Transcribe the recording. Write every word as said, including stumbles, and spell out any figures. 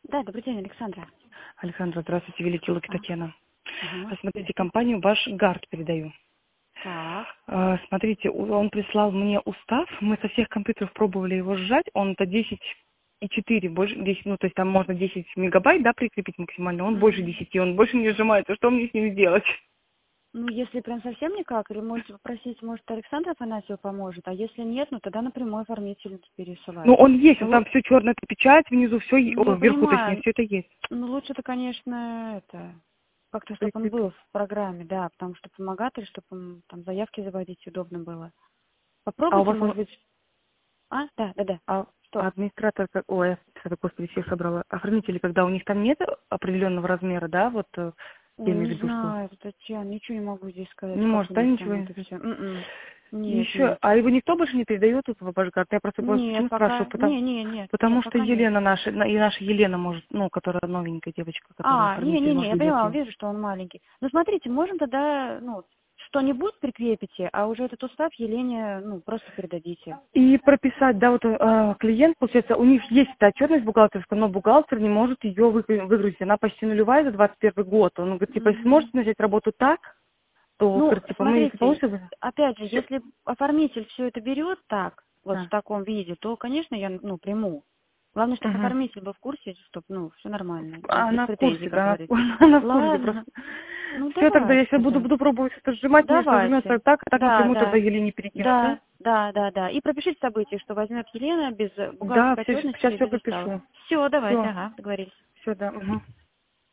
Да, добрый день, Александра. Александра, здравствуйте, Великий Луки А, Татьяна. ага. Смотрите, компанию ваш ГАРД передаю. Так. А, Смотрите, у- он прислал мне устав, мы со всех компьютеров пробовали его сжать, он-то десять и четыре, больше десять, ну то есть там можно десять мегабайт, да, прикрепить максимально, он больше Мгм. десяти, он больше не сжимается, что мне с ним сделать? Ну, если прям совсем никак, или можете попросить, может, Александр Афанасьев поможет, а если нет, ну тогда напрямую оформителю Ну пересылать. он есть, он Ну, лу- там все черная печать, внизу все, ну, я вверху точнее, понимаю, все это есть. ну лучше-то, конечно, это, как-то, чтобы он Прикрепить. был в программе, да, потому что помогатель, чтобы там заявки заводить удобно было. А у Попробуйте, вас он, может быть, а, да, да, да, а, что? а администратор, как- ой, я, что-то, господи, всех собрала, оформители, когда у них там нет определенного размера, да, вот э, я Ой, имею в не виду, что знаю, Татьяна, ничего не могу здесь сказать, не как может, у да, них ничего там не это сказать. все. И Нет, еще, нет. а его никто больше не передает, этого божка? Я просто, просто Нет, почему спрашиваю? пока. Потому, Не, не, нет, нет, потому что пока нет. Елена наша, на- и наша Елена может, ну, которая новенькая девочка, которая А, не, оформитель, не, не, может я быть, для поняла, всех. вижу, что он маленький. Ну, смотрите, можем тогда, ну, что-нибудь прикрепите, а уже этот устав Елене, ну, просто передадите. И прописать, да, вот э, клиент, получается, у них есть эта отчетность бухгалтерская, но бухгалтер не может ее выгрузить. Она почти нулевая за двадцать первый год. Он говорит, типа, если Мгм. сможете начать работу так, то, Ну, говорит, типа, мы, если смотрите, получится, опять же, все, если оформитель все это берет так, вот в да. таком виде, то, конечно, я, ну, приму. Главное, чтобы Мгм. оформитель был в курсе, чтобы, ну, все нормально, без, без Она в претензий, курсе, как да, говорится. она, она в курсе просто. Ладно, ну, Все, тогда давайте если буду, тогда. буду пробовать это сжимать, мне Давайте. сожмется так, а так Да, напрямую тогда да. Елене перекинуть, да? Да, да, да, да. И пропишите события, что возьмет Елена без э, Да, бухгалтерской все, отчетности сейчас или все без устава. пропишу. Все, давайте, Все, ага, договорились. все, да. Угу.